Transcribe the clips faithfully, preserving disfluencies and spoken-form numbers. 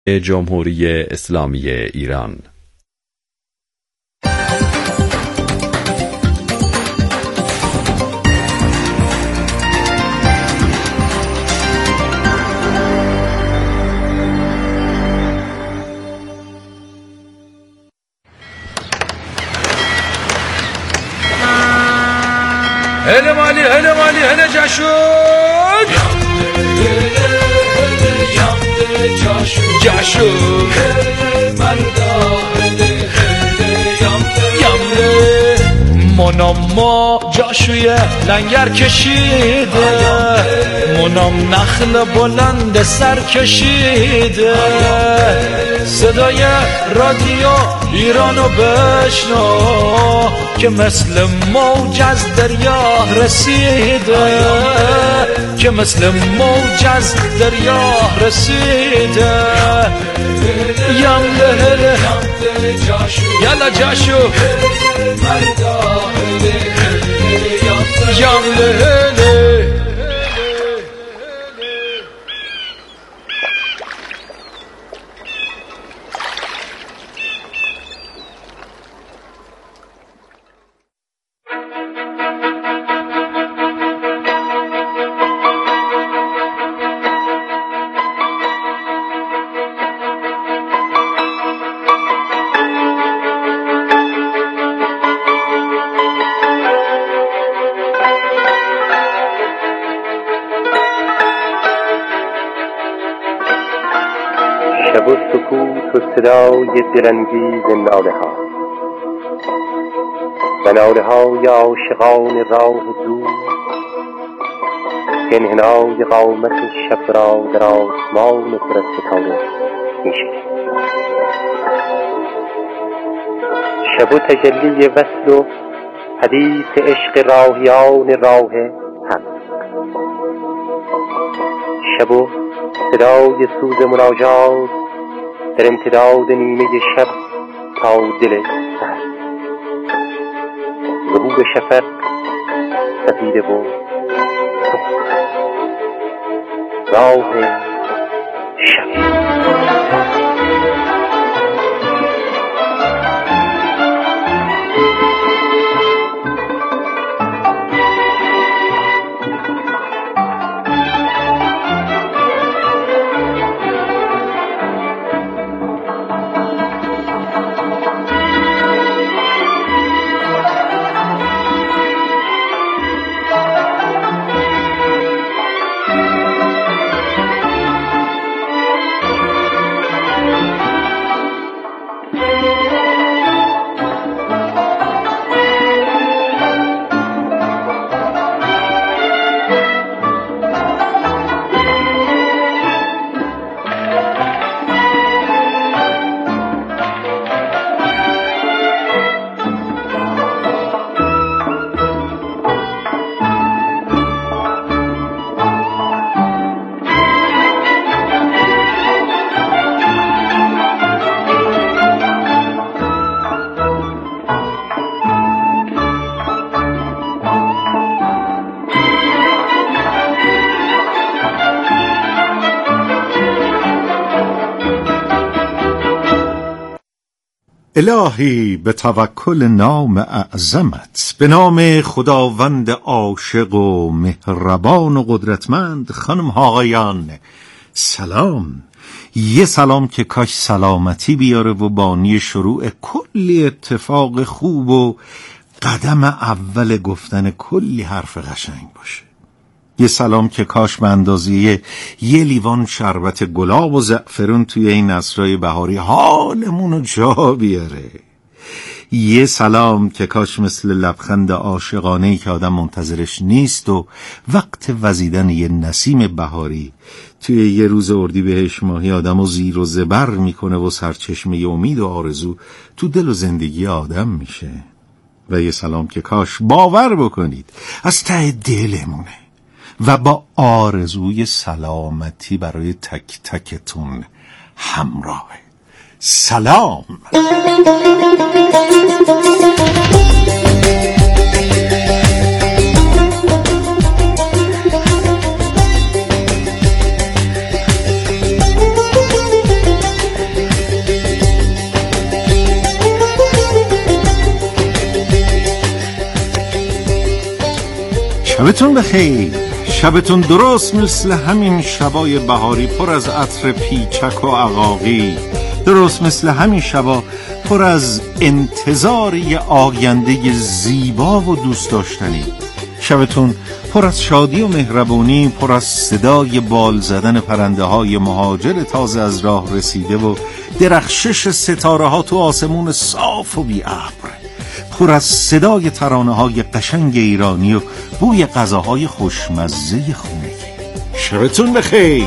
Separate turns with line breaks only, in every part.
جمهوری اسلامی ایران.
هله مالی هله مالی هله جاشون جاشون منام ما جاشوی لنگر کشیده، منام نخل بلند سر کشیده، صدای رادیو ایرانو بشنو که مثل موج از دریا رسیده، که مثل موج از دریا رسیده. یم لهله یلا جاشو یم لهله.
شب و سکوت و صدای دلانگیز ناله ها و ناله های عاشقان راه دور که انحنای قامت شب را در آسمان پر از ستاره می‌شکند. شب و تجلی وصل و حدیث عشق راهیان راه حق، شب و صدای سوز مناجات در امتداد نیمه شب تا دل سحر، ظهور شفق سفیده و راه شب.
الهی به توکل نام اعظمت، به نام خداوند عاشق و مهربان و قدرتمند. خانم ها آقایان سلام. یه سلام که کاش سلامتی بیاره و بانی شروع کلی اتفاق خوب و قدم اول گفتن کلی حرف قشنگ باشه. یه سلام که کاش به اندازه یه لیوان شربت گلاب و زعفرون توی این عصرهای بهاری حالمونو جا بیاره. یه سلام که کاش مثل لبخند عاشقانه‌ای که آدم منتظرش نیست و وقت وزیدن یه نسیم بهاری توی یه روز اردیبهشت ماهی آدمو زیر و زبر میکنه و سرچشمه امید و آرزو تو دل و زندگی آدم میشه. و یه سلام که کاش باور بکنید از ته دلمونه و با آرزوی سلامتی برای تک تکتون همراهه. سلام. شبتون بخیر. شبتون درست مثل همین شبای بهاری پر از عطر پیچک و عقاقی، درست مثل همین شبا پر از انتظار یه آینده زیبا و دوست داشتنی. شبتون پر از شادی و مهربونی، پر از صدای بال زدن پرنده های مهاجر تازه از راه رسیده و درخشش ستاره ها تو آسمون صاف و بی ابر، پر از صدای ترانه های قشنگ ایرانی و بوی غذاهای خوشمزه خونگی. شبتون بخیر.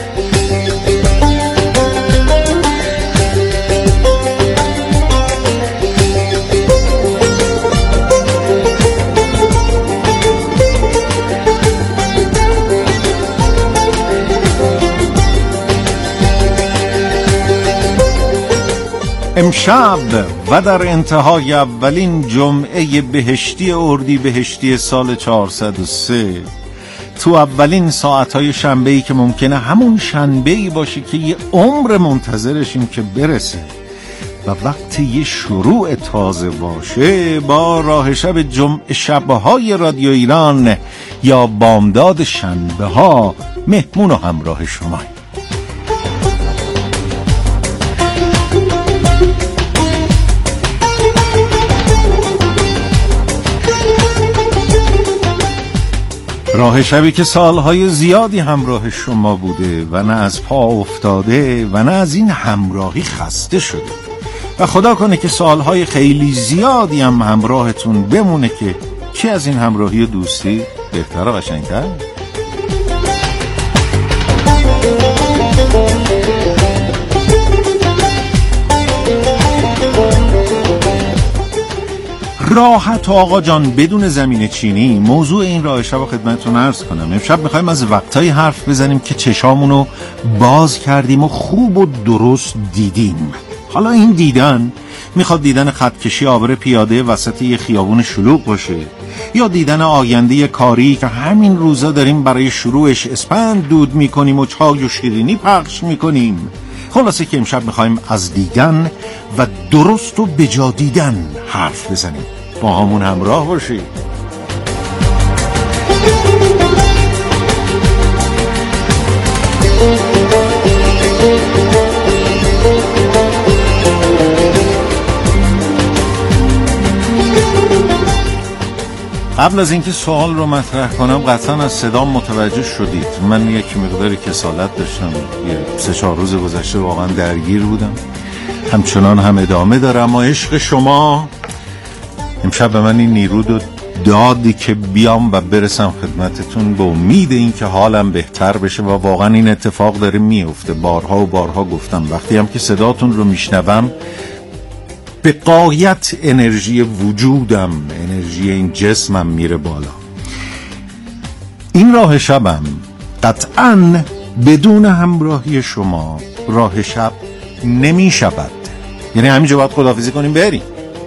امشب و در انتهای اولین جمعه بهشتی اردی بهشتی سال چهارصد و سه، تو اولین ساعتهای شنبه‌ای که ممکنه همون شنبه‌ای باشه که یه عمر منتظرشیم که برسه و وقت یه شروع تازه باشه، با راه شب جمعه شبهای رادیو ایران یا بامداد شنبه ها مهمون و همراه شما. راه شبی که سالهای زیادی همراه شما بوده و نه از پا افتاده و نه از این همراهی خسته شده و خدا کنه که سالهای خیلی زیادی هم همراهتون بمونه که چی از این همراهی و دوستی بهتر و قشنگتر؟ راحت آقا جان بدون زمین چینی. موضوع این راه شب خدمتتون عرض کنم. امشب میخوایم از وقتایی حرف بزنیم که چشامونو باز کردیم و خوب و درست دیدیم. حالا این دیدن میخواد دیدن خطکشی آبر پیاده وسط یه خیابون شلوغ باشه، یا دیدن آینده کاری که همین روزا داریم برای شروعش اسپند دود میکنیم و چای و شیرینی پخش میکنیم. خلاصه که امشب میخوایم از دیدن و درست و بجا دیدن حرف بزنیم. با همون همراه باشید. قبل از اینکه سوال رو مطرح کنم قطعا از صدام متوجه شدید. من یک مقداری کسالت داشتم، یه سه چهار روز گذشته واقعا درگیر بودم، همچنان هم ادامه داره، اما عشق شما امشب به من این نیرو رو دادی که بیام و برسم خدمتتون به امید این که حالم بهتر بشه و واقعا این اتفاق داره میفته. بارها و بارها گفتم وقتی هم که صداتون رو میشنوم به غایت انرژی وجودم، انرژی این جسمم میره بالا. این راه شبم قطعاً بدون همراهی شما راه شب نمی شود. یعنی همینجا باید خداحافظی کنیم بریم.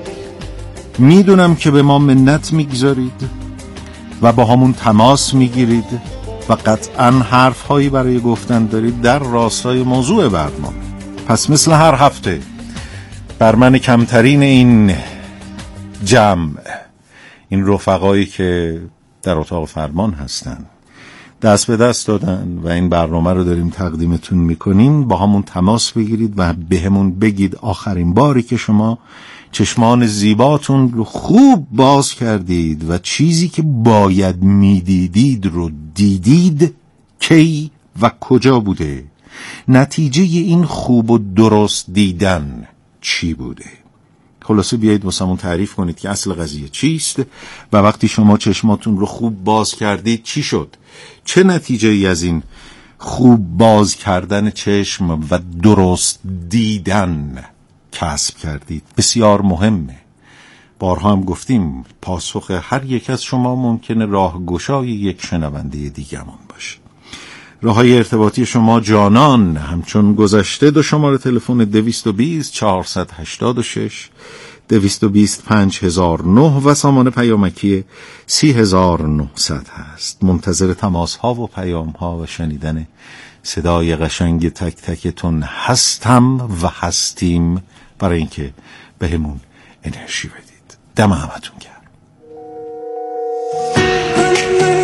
میدونم که به ما منت میگذارید و با همون تماس میگیرید و قطعاً حرف هایی برای گفتن دارید در راستای موضوع برنامه. پس مثل هر هفته بر من کمترین این جمع، این رفقایی که در اتاق فرمان هستن دست به دست دادن و این برنامه رو داریم تقدیمتون میکنیم، با همون تماس بگیرید و به همون بگید آخرین باری که شما چشمان زیباتون رو خوب باز کردید و چیزی که باید میدیدید رو دیدید کی و کجا بوده، نتیجه این خوب و درست دیدن چی بوده. خلاصه بیایید واسمون تعریف کنید که اصل قضیه چیست و وقتی شما چشماتون رو خوب باز کردید چی شد، چه نتیجه ای از این خوب باز کردن چشم و درست دیدن کسب کردید. بسیار مهمه. بارها هم گفتیم پاسخ هر یک از شما ممکنه راهگشای یک شنونده دیگه‌مون باشه. راه‌های ارتباطی شما جانان همچون گذشته دو شماره تلفن دویست و بیست چهارصد و هشتاد و شش دویست و بیست پنج هزار و نه و سامان پیامکی سی هزار و نهصد هست. منتظر تماس ها و پیام ها و شنیدن صدای قشنگ تک تکتون هستم و هستیم برای اینکه بهمون انرژی بدید. دم همتون گرم.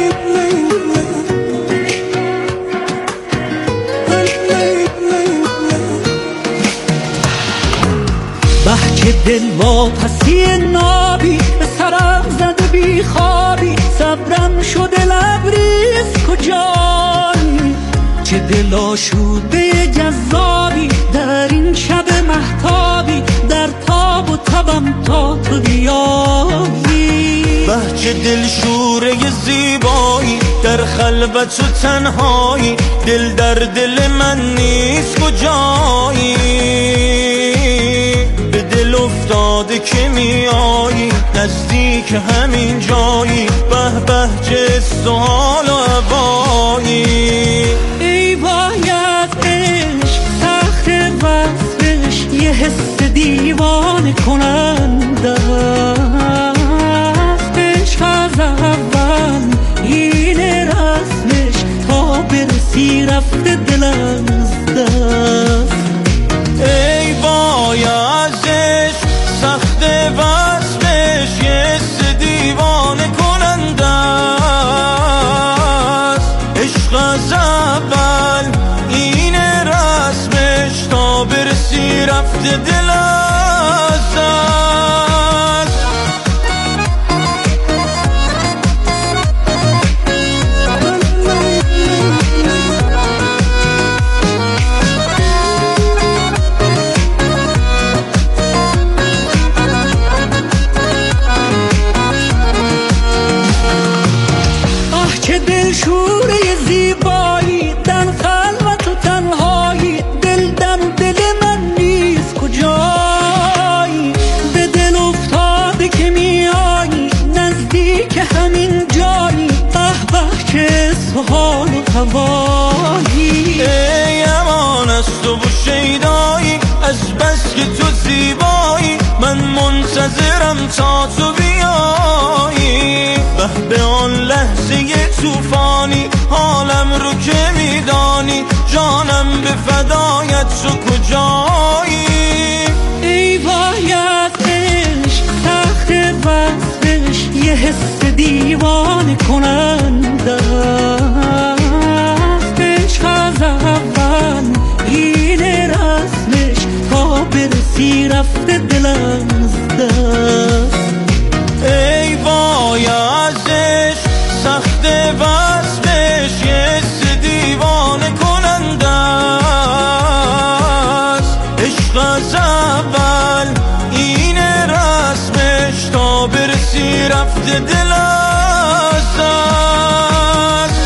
دل با پسی نابی به سرم زده بی خوابی، صبرم شده لبریز کجایی، چه دل آشوده جذابی در این شب مهتابی، در تاب و تبم تا تو بیایی.
بهچه دل شوره زیبایی در خلوت و تنهایی، دل در دل من نیست کجایی، به دل افتاده که میایی نزدیک همین جایی، به به چه سوال و هوایی.
ای باید عشق سخت وصفش یه حس دیوانه کننده است، عشق از اول این رسمش تا برسی رفته دلم از دست.
ای باید عشق سخت وصفش یه حس دیوانه کننده است، عشق از اول این رسمش تا برسی رفته دل از دست.
آه چه دل شوره زیبایی در خلوت و تنهایی، دل در دل من نیست کجایی، به دل افتاده که میایی نزدیک همین جایی، به به چه سوال و هوایی.
ای امان از تو و شیدایی، از بس که تو زیبایی من منتظرم تا تو بیایی، به به آن لحظه توفانی حالم رو که میدانی، جانم به فدایت تو کجایی.
ای باید عشق سخت وصفش یه حس دیوانه کننده است، عشق از اول این رسمش تا برسی رفته دلم از دست.
ای باید عشق سخت وصفش یه حس دیوانه کننده است، عشق از اول این رسمش تا برسی رفته دل از دست.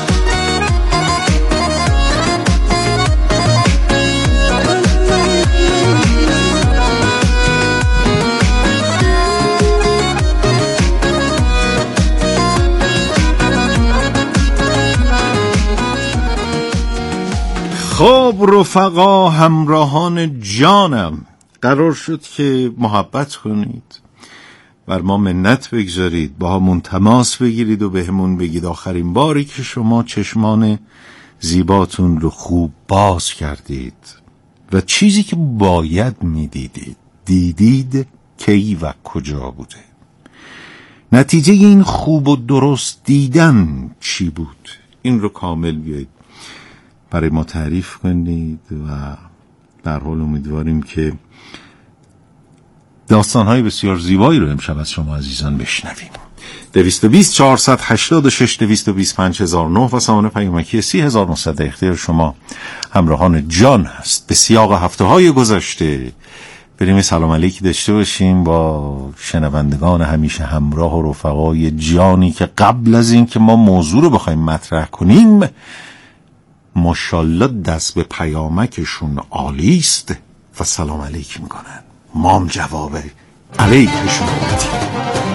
خب رفقا، همراهان جانم، قرار شد که محبت کنید، بر ما منت بگذارید، با همون تماس بگیرید و به همون بگید آخرین باری که شما چشمان زیباتون رو خوب باز کردید و چیزی که باید میدیدید دیدید کی و کجا بوده، نتیجه این خوب و درست دیدن چی بود، این رو کامل بیایید برای ما تعریف کنید و در حال امیدواریم که داستان‌های بسیار زیبایی رو امشب از شما عزیزان بشنویم. دویست و بیست چهارصد هشتاد و شش دویست و بیست پنج هزار و نه و سامان پیامکی سی هزار و نهصد اختیار شما همراهان جان هست. به سیاق هفته‌های گذشته بریم سلام علیکی داشته باشیم با شنوندگان همیشه همراه و رفقای جانی که قبل از این که ما موضوع رو بخوایم مطرح کنیم ماشاءالله دست به پیامکشون عالی است و سلام علیک میکنن، مام جواب علیکشون بدیم.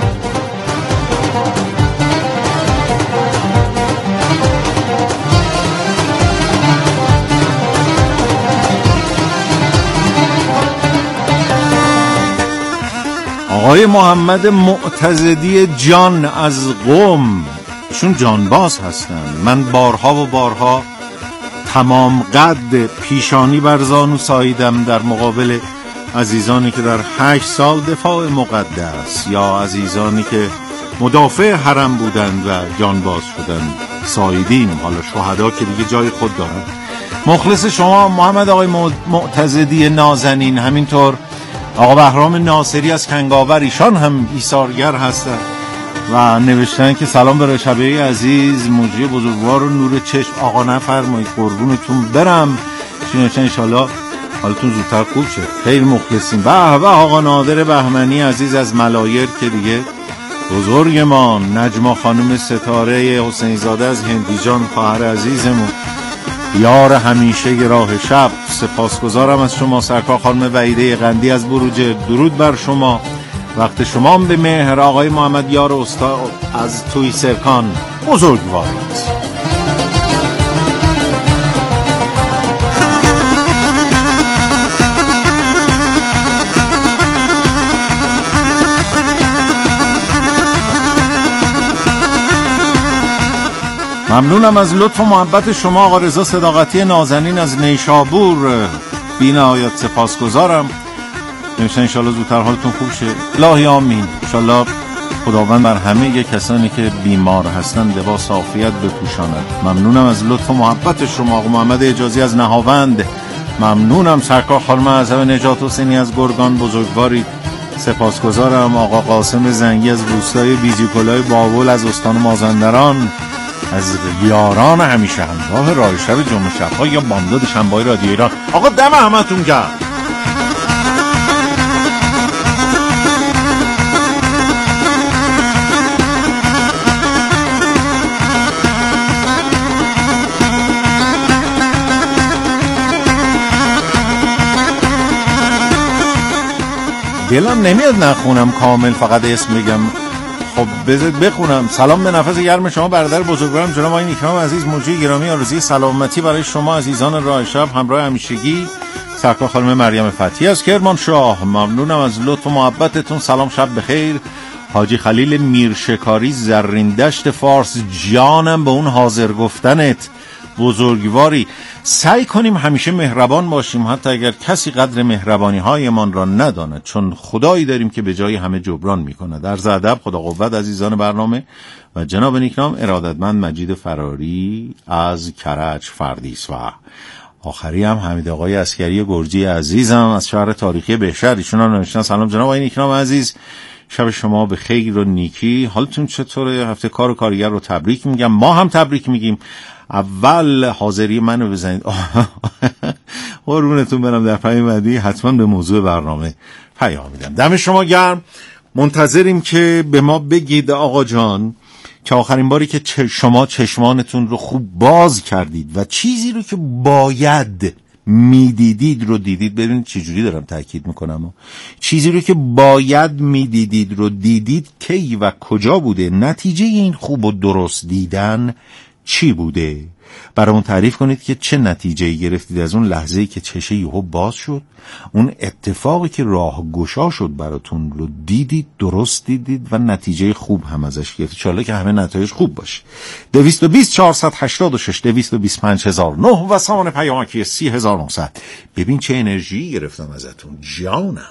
آقای محمد معتزدی جان از قم، چون جانباز هستن، من بارها و بارها تمام قد پیشانی بر زانو ساییدم در مقابل عزیزانی که در هشت سال دفاع مقدس یا عزیزانی که مدافع حرم بودند و جانباز شدند ساییدیم. حالا شهدا که دیگه جای خود دارن. مخلص شما محمد آقای معتزدی نازنین، همینطور آقا بهرام ناصری از کنگاور، ایشان هم ایثارگر هستند و نوشتن که سلام به شبیه عزیز، موجی بزرگوار و نور چشم. آقا نفرمایید قربونتون برم. نوشتن انشالله حالتون زودتر خوب شد. خیلی مخلصیم. به به آقا نادر بهمنی عزیز از ملایر که دیگه بزرگمان، نجما خانم ستاره حسین زاده از هندیجان خواهر عزیزمون، یار همیشه راه شب. سپاسگزارم از شما سرکار خانم وحیده قندی از بروجه. درود بر شما. وقت شما به مهر. آقای محمد یار استاد از توی سرکان بزرگوارید. ممنونم از لطف و محبت شما آقا رضا صداقتی نازنین از نیشابور. بی نهایت سپاسگزارم. نمیشه انشالله زودتر حالتون خوب شه. الهی آمین. انشالله خداوند بر همه کسانی که بیمار هستند لباس عافیت بپوشاند. ممنونم از لطف و محبت شما آقا محمد اجازی از نهاوند. ممنونم سرکار خانم اعظم نجات حسینی از گرگان بزرگواری. سپاسگزارم آقا قاسم زنگی از روستای بیزیکلای بابل از استان مازندران، از یاران همیشه همراه راه شب جمعه شب‌ها یا بامداد شنبه‌های رادیو ایران. آقا دم همتون گرم. دلم نمیاد نخونم کامل، فقط اسم بگم. خب بذارید بخونم. سلام به نفس گرم شما برادر بزرگوارم جناب آقای نیکنام عزیز، موجی گرامی، آرزوی سلامتی برای شما عزیزان راه شب همراه همیشگی. سرکار خانم مریم فتحی از کرمانشاه. ممنونم از لطف و محبتتون. سلام شب بخیر. حاجی خلیل میرشکاری زرین دشت فارس، جانم به اون حاضر گفتنت بزرگواری. سعی کنیم همیشه مهربان باشیم حتی اگر کسی قدر مهربانی هایمان را نداند، چون خدایی داریم که به جای همه جبران میکنه. در ادب خدا قوت عزیزان برنامه و جناب نیکنام ارادتمند مجید فراری از کرج فردیس. و آخری هم حمید آقای عسکری گرجی عزیزم از شهر تاریخی بهشهر. ایشون هم نوشتن سلام جناب آقای نیکنام عزیز، شب شما به خیر و نیکی. حالتون چطوره؟ هفته کار و کارگر رو تبریک میگم. ما هم تبریک میگیم. اول حاضری منو بزنید. قربونتون برم. در پیام بعدی حتما به موضوع برنامه پیام میدم. دم شما گرم. منتظریم که به ما بگید آقا جان که آخرین باری که شما چشمانتون رو خوب باز کردید و چیزی رو که باید میدیدید رو دیدید. ببینید چجوری دارم تاکید میکنم. چیزی رو که باید میدیدید رو دیدید کی و کجا بوده؟ نتیجه این خوب و درست دیدن چی بوده؟ برامون تعریف کنید که چه نتیجه‌ای گرفتید از اون لحظه‌ای که چشه یهو باز شد، اون اتفاقی که راه گشا شد براتون رو دیدید، درست دیدید و نتیجه خوب هم ازش گرفتید. ان شاءالله که همه نتایج خوب باشه. دویست و بیست چهارصد و هشتاد و شش دویست و بیست و پنج هزار و نه و سامان پیامکی سی هزار و نهصد. ببین چه انرژی گرفتم ازتون جانم.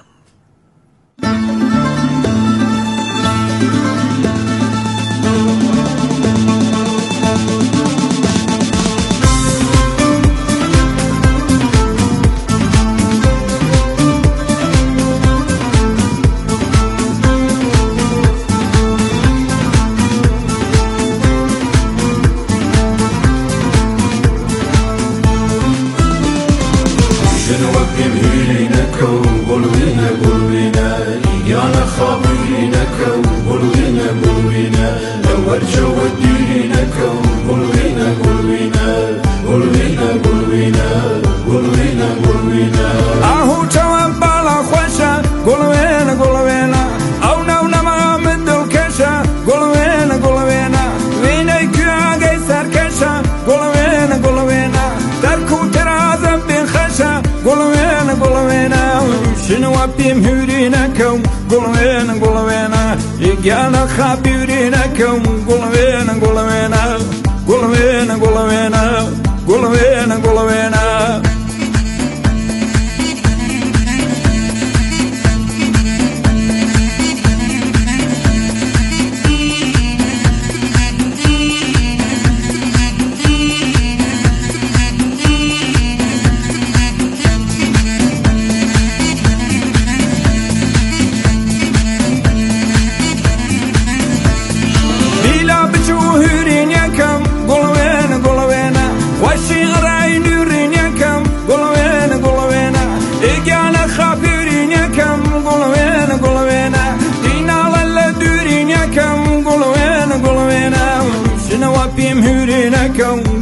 بیم هوری نکم گلوین گلوینا یگانا خابیوری نکم گلوین گلوینا گلوین گلوینا گلوین گلوینا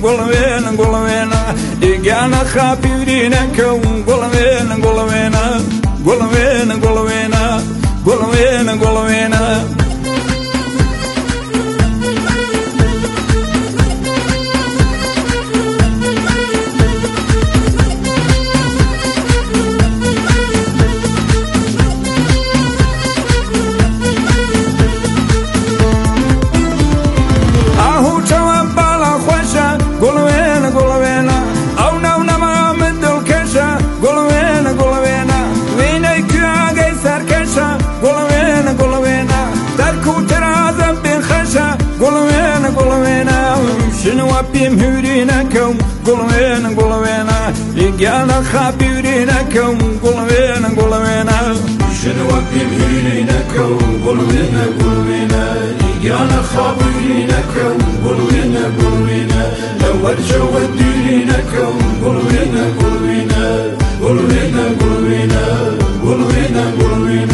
قلوين قلوين يجانا خابرينكم قلوين قلوين قلوين قلوين قلوين قلوين شنوابيم هورينكم قلوين قلوين يجانا خابرينكم قلوين قلوين شنوابيم هورينكم قلوين قلوين يجانا خابرينكم قلوين قلوين لو ارجو ودينكم قلوين قلوين قلوين قلوين قلوين قلوين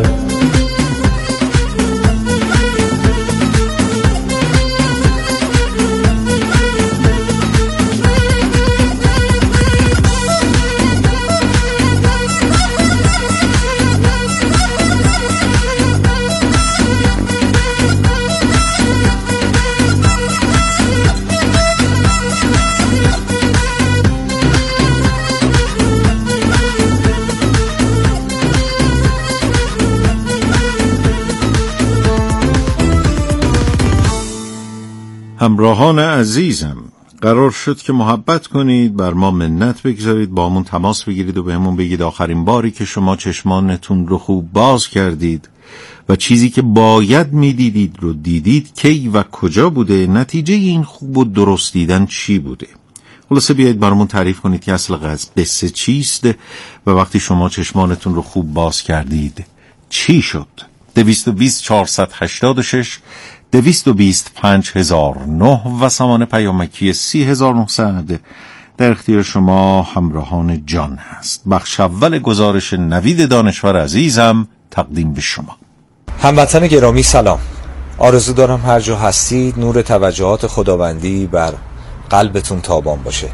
همراهان عزیزم، قرار شد که محبت کنید، بر ما منت بگذارید، با همون تماس بگیرید و به همون بگید آخرین باری که شما چشمانتون رو خوب باز کردید و چیزی که باید میدیدید رو دیدید کی و کجا بوده، نتیجه این خوب و درست دیدن چی بوده. خلاصه بیایید برامون تعریف کنید که اصل قصه چیست و وقتی شما چشمانتون رو خوب باز کردید چی شد. دویست و بیست چهارصد و هشتاد و شش دویست و بیست پنج هزار و نه و سامان پیامکی سی هزار و نهصد در اختیار شما همراهان جان هست. بخش اول گزارش نوید دانشور عزیزم تقدیم به شما.
هموطن گرامی سلام. آرزو دارم هر جا هستید نور توجهات خداوندی بر قلبتون تابان باشه.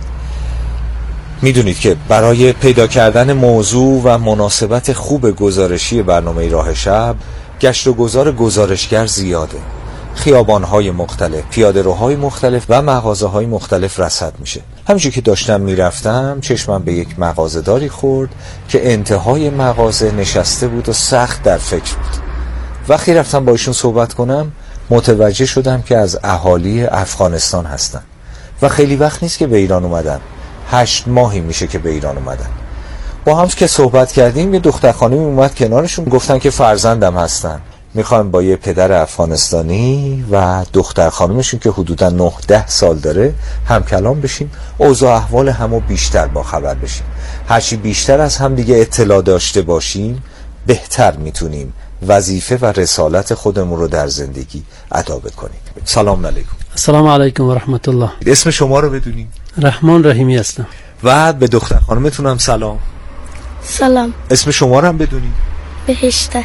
میدونید که برای پیدا کردن موضوع و مناسبت خوب گزارشی برنامه راه شب گشت و گذار گزارشگر زیاده. خیابان‌های مختلف، پیاده‌روهای مختلف و مغازه‌های مختلف رصد میشه. همینجور که داشتم میرفتم چشمم به یک مغازه‌داری خورد که انتهای مغازه نشسته بود و سخت در فکر بود. وقتی رفتم با ایشون صحبت کنم متوجه شدم که از اهالی افغانستان هستن و خیلی وقت نیست که به ایران اومدن. هشت ماهی میشه که به ایران اومدن. با هم که صحبت کردیم یه دختر خانمی اومد کنارشون، گفتن که فرزندم هستن، میخوایم با یه پدر افغانستانی و دختر خانمشون که حدودا نه ده سال داره هم کلام بشیم، اوضاع احوال همو بیشتر با خبر بشیم. هرچی بیشتر از هم دیگه اطلاع داشته باشیم بهتر میتونیم وظیفه و رسالت خودمون رو در زندگی ادا بکنیم. سلام علیکم.
السلام علیکم و رحمت الله.
اسم شما رو بدونیم؟
رحمان رحیمی هستم.
و به دختر خانمتونم سلام.
سلام.
اسم شما رو هم بدونیم؟
بهشته.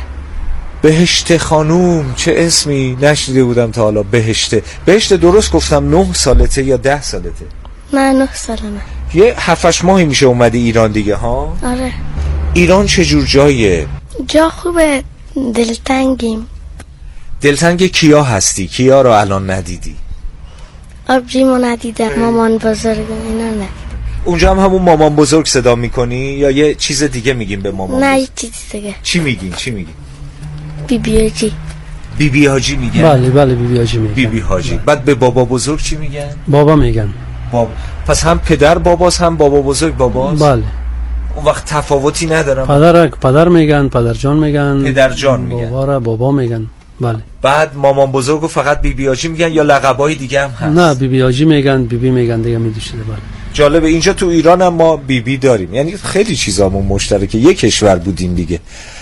بهشته خانوم، چه اسمی نشنیده بودم تا حالا. بهشته. بهشته درست گفتم نه سالته یا ده سالته؟
نه نه سالمه.
یه هفتش ماهی میشه اومدی ایران دیگه ها؟
آره.
ایران چه جور جاییه؟
جا خوبه، دلتنگیم.
دلتنگ کیا هستی؟ کیا رو الان ندیدی؟
آبجیمو ندیدم، مامان بزرگ اینا ندیدم.
اونجا هم همون مامان بزرگ صدا میکنی یا یه چیز دیگه میگیم به مامان؟
نه یه چیز دیگه.
چی میگین؟ چی میگین؟
بی بی حاجی.
بی بی حاجی میگن؟
بله بله بی بی حاجی میگن.
بی بی حاجی. بعد به بابا بزرگ چی میگن؟
بابا میگن.
بابا. پس هم پدر باباست هم بابا بزرگ باباست؟
بله.
اون وقت تفاوتی ندارم؟
پدر پدر میگن، پدر جان میگن،
پدر جان میگن،
بابا را بابا میگن. بله.
بعد مامان بزرگو فقط بی بی حاجی میگن یا لقبای دیگه هم هست؟
نه بی بی حاجی میگن، بی بی میگن دیگه میدوشیده. بله.
جالبه. اینجا تو ایران هم ما بی بی داریم، یعنی خیلی چیزامون مشترکه، یک کشور بودیم دیگه.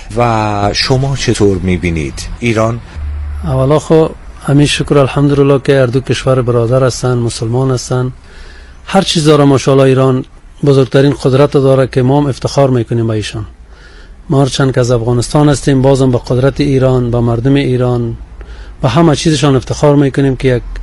و شما چطور میبینید ایران؟
اولا خو همین شکر الحمدلله که هر دو کشور برادر هستن، مسلمان هستن، هر چیز داره ماشاءالله. ایران بزرگترین قدرت داره که ما هم افتخار میکنیم با ایشان. ما هرچند که از افغانستان هستیم بازم به قدرت ایران، به مردم ایران، به همه چیزشان افتخار میکنیم که یک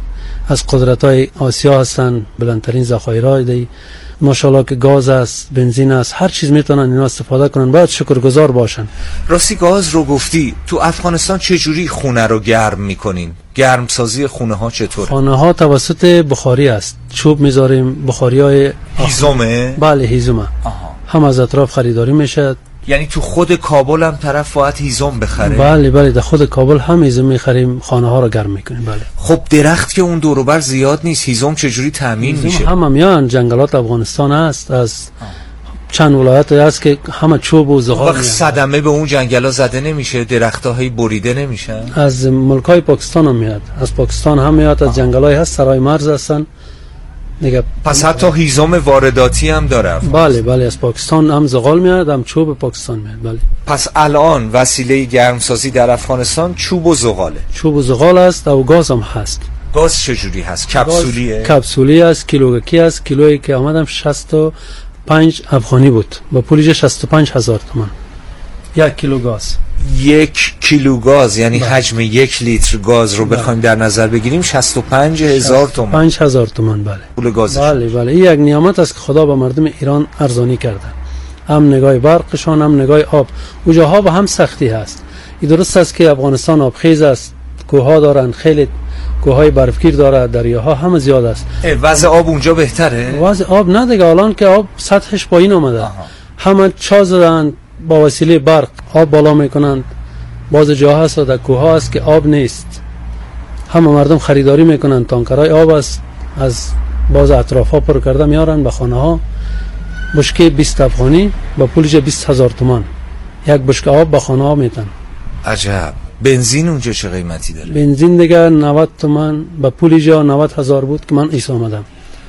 از قدرت های آسیا هستن، بلندترین ذخایر دی ماشاءالله که گاز است، بنزین است، هر چیز میتونن اینا استفاده کنن، باید شکرگزار باشن.
راستی گاز رو گفتی، تو افغانستان چه جوری خونه رو گرم میکنین؟ گرم سازی خونه ها چطوره؟
خانه ها توسط بخاری است، چوب میذاریم، بخاری های
هیزومه؟
بله هیزومه. هم از اطراف خریداری میشه.
یعنی تو خود کابل هم طرف باید هیزم بخره؟
بله بله، در خود کابل هم هیزم میخریم، خانه ها رو گرم میکنیم. بله.
خب درخت که اون دور و بر زیاد نیست، هیزم چجوری تامین میشه؟
هم هم میان جنگلات افغانستان هست، از چند ولایت هست که همه چوب و زغال
وقت صدمه به اون جنگلا زده نمیشه؟ درخت‌های بریده نمیشن؟
از ملکای پاکستان هم میاد، از پاکستان هم میاد، از جنگلای هست، سرای مرز هستن دیگه.
پس حتی هیزم وارداتی هم داره؟
بله بله، از پاکستان هم زغال میاد، هم چوب پاکستان میاد. بله.
پس الان وسیله گرمسازی در افغانستان چوب و زغاله؟
چوب و زغال است و گاز هم هست.
گاز چجوری هست؟ کپسولیه؟
کپسولی است، کیلوگکی است. کیلویی که آمدم شصت و پنج افغانی بود، با پولش شصت و پنج هزار تومان یک کیلو گاز.
یک کیلو گاز یعنی بله. حجم یک لیتر گاز رو بخوایم در نظر بگیریم شصت و پنج هزار تومان.
پنج هزار تومان. بله.
پول گازش.
بله بله، این یک نعمت است که خدا به مردم ایران ارزانی کرده. هم نگاه برقشان، هم نگاه آب. اونجاها با هم سختی هست. این درست است که افغانستان آبخیز است، کوه‌ها دارن، خیلی کوههای برفگیر داره، دریاها هم زیاد است.
وضع آب اونجا بهتره؟
وضع آب نه دیگه، الان که آب سطحش پایین اومده. آها. همه چا زدن با وسیله برق آب بالا میکنند. باز جاها هست در کوه هست که آب نیست، همه مردم خریداری میکنن، تانکرای آب است از باز اطراف ها پر کرده میارن به خانه ها. بشکه بیست افغانی با پولش بیست هزار تومان یک بشکه آب به خانه ها میتن.
عجب. بنزین اونجا چه قیمتی داره؟
بنزین دیگه نود تومان با پولش نود هزار بود که من ایسا آمدم.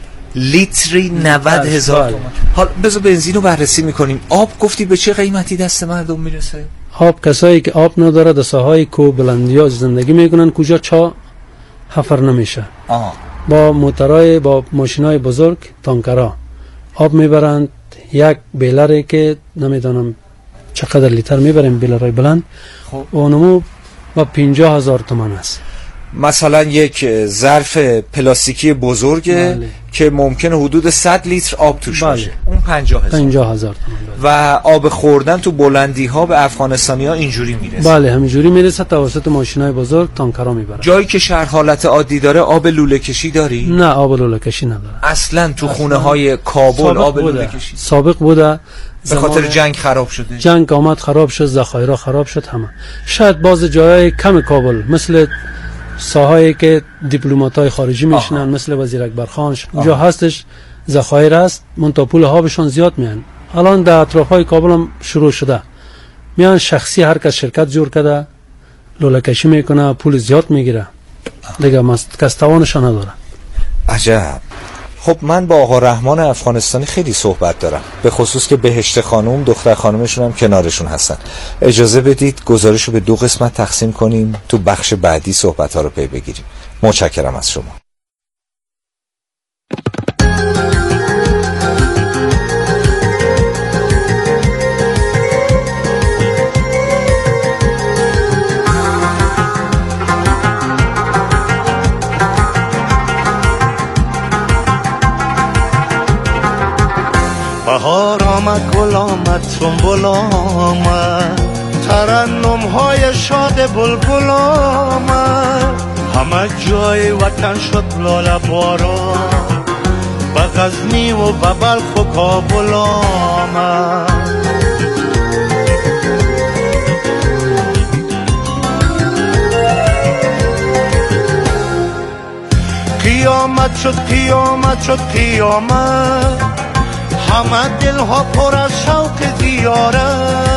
لیتری نود هزار تومان. حال بذار بنزین رو بررسی میکنیم. آب گفتی به چه قیمتی دست مردم میرسه؟
آب کسایی که آب نداره در ساحای کوه بلندی ها زندگی میکنن، کجا چا حفر نمیشه. آه. با موترهای با ماشینای بزرگ تانکرها آب میبرند. یک بیلری که نمیدونم چقدر لیتر میبریم، بیلرهای بلند، خب اونمو با پنجاه هزار تومان است.
مثلا یک ظرف پلاستیکی بزرگه بله. که ممکنه حدود صد لیتر آب توش
بله.
باشه، اون پنجاه هزار
پنجاه هزار تومان.
و آب خوردن تو بلندی ها به افغانستانی ها اینجوری میرسه؟
بله همینجوری میرسه، توسط ماشینای بزرگ تانکرها میبرن.
جایی که شهر حالت عادی داره آب لوله کشی داری؟
نه، آب لوله کشی نداره
اصلا. تو خونه های کابل آب لوله کشی
سابق بوده،
به خاطر جنگ خراب شده.
جنگ آمد خراب شد، ذخایر خراب شد همه. شاید باز جای کم کابل مثل ساحایی که دیپلمات‌های خارجی میشنن، مثل وزیر اکبر خان اونجا هستش، ذخایر است، منتها پول هابشون زیاد میان. الان در اطرافای کابل هم شروع شده، میان شخصی هر کس شرکت جور کرده لوله کشی میکنه، پول زیاد میگیره دیگه، کس توانش نداره.
عجب. خب من با آقا رحمان افغانستانی خیلی صحبت دارم، به خصوص که بهشت خانم دختر خانمشون هم کنارشون هستن. اجازه بدید گزارش رو به دو قسمت تقسیم کنیم، تو بخش بعدی صحبت ها رو پی بگیریم. متشکرم از شما.
بهار آمد، گل آمد، سنبل آمد، ترنم های شاد بلبل آمد، همه جای وطن شد لاله باران، به غزنی و به بلخ و کابل آمد. قیامت شد قیامت شد قیامت، همه دل ها پر از شوق زیارت.